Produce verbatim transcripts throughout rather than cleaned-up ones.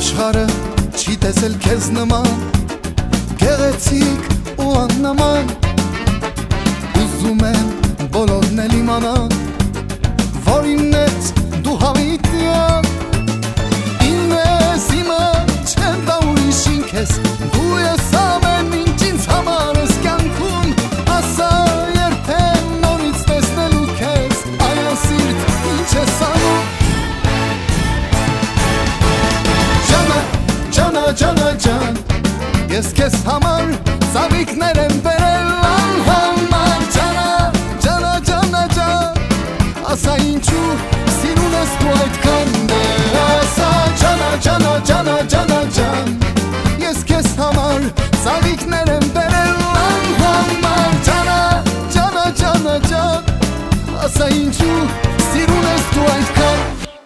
Աշխարը չի տեսել քեզ նման, գեղեցիկ ու աննման։ Ուզում եմ բոլորն էլ իմանան, որ ինձ դու հավիտյան։ Ինձ իմը չեմ տա ուրիշին քեզ, դու ես ամեն ինչ ինձ համար ես կյանքում։ Ասա երբեք նորից տեսնելու քեզ, այ սիրտ ինչ ես անում։ Ջանա ջան, ես քեզ համար ծաղիկներ եմ բերել անհամար։ Ջանա, ջանա, ջանա ջան, ասա ինչու սիրուն ես դու այդքան դեր։ Ասա ջանա, ջանա, ջանա, ջանա ջան, ես քեզ համար ծաղիկներ եմ բերել անհամար։ Ջանա, ջանա, ջանա ջան, ասա ինչու սիրուն ես դու այդքան։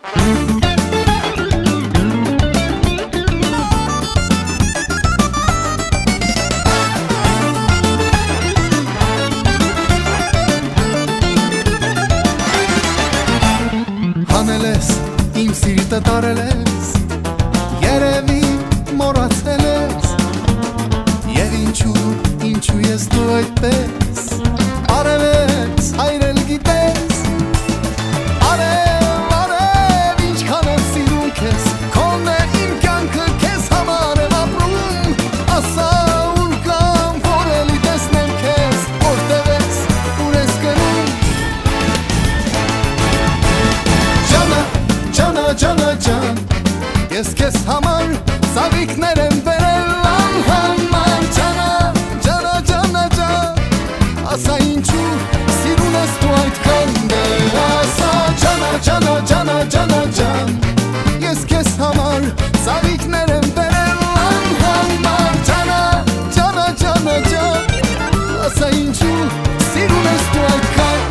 Հանել ես, իմ սիրտը տարել ես, երևի մոռացել ես։ Եվ ինչու, ինչու ես դու այդպես արել ես, հայրել գիտես։ Արև, արև, ինչքան եմ սիրում քեզ, քոնն է իմ կյանքը, քեզ համար եմ ապրում։ Ասա ուր կամ, որ էլի տեսնեմ քեզ, որտեղ ես, ուր ես գնում։ Ջանա ջան, ես քեզ համար ծաղիկներ եմ բերել անհամար։ Ջանա, ջանա, ջանա ջան, ասա ինչու սիրուն ես դու այդքան դեր։ Ասա ջանա, ջանա, ջանա, ջանա ջան, ես քեզ համար ծաղիկներ եմ բերել անհամար։ Ջանա, ջանա, ջանա ջան, ասա ինչու սիրուն ես դու այդքան։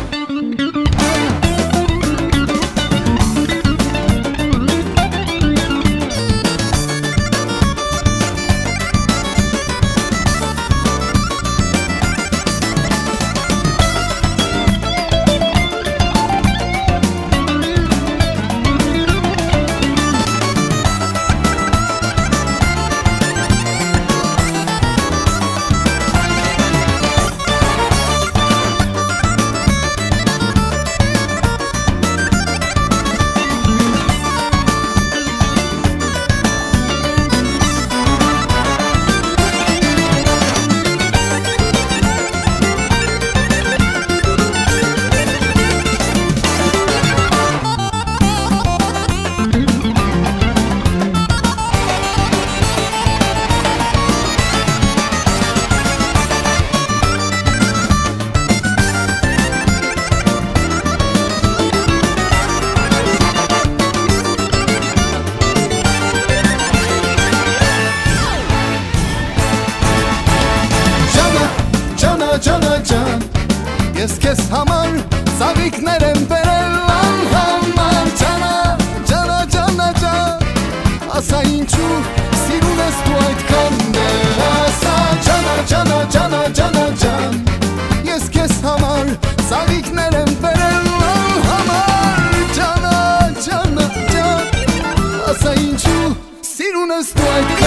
Ջանա ջան, ես քեզ համար ծաղիկներ եմ բերել անհամար։ Ջանա, ջանա, ջանա ջան, ասա ինչու սիրուն ես դու այդքան դեր։ Ասա ջանա, ջանա, ջանա, ջանա ջան, ես քեզ համար ծաղիկներ եմ բերել անհամար։ Ջանա, ջանա ջան, ասա ինչու սիրուն ես դու այդքան։